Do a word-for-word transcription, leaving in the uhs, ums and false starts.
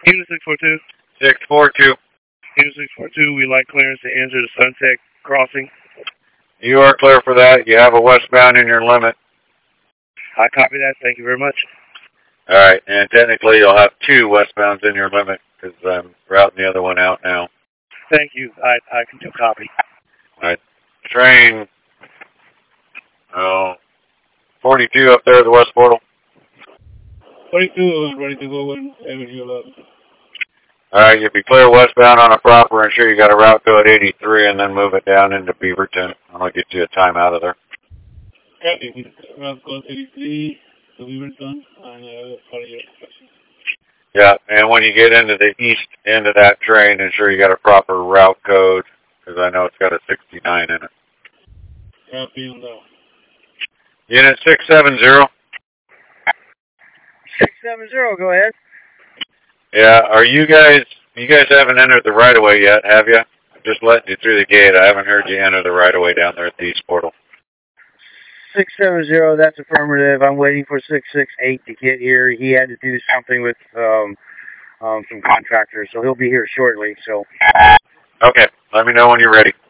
Unit six four two. six four two. Unit six four two, we'd like clearance to enter the Sunset Crossing. You are clear for that. You have a westbound in your limit. I copy that. Thank you very much. All right, and technically you'll have two westbounds in your limit because I'm routing the other one out now. Thank you. I, I can do copy. All right. Train oh, forty-two up there at the west portal. forty-two, ready to go in Avenue eleven. All right, you'll be clear westbound on a proper. Ensure you got a route go at eighty-three and then move it down into Beaverton. I'm going to get you a time out of there. Copy. Route go eighty-three to Beaverton and uh, follow your instructions. Yeah, and when you get into the east end of that train, ensure you got a proper route code because I know it's got a sixty-nine in it. Copy on that. Unit six seven zero. six seven zero, go ahead. Yeah, are you guys, you guys haven't entered the right-of-way yet, have you? Just letting you through the gate. I haven't heard you enter the right-of-way down there at the east portal. six seven zero, that's affirmative. I'm waiting for six six eight to get here. He had to do something with um, um, some contractors, so he'll be here shortly. So. Okay, let me know when you're ready.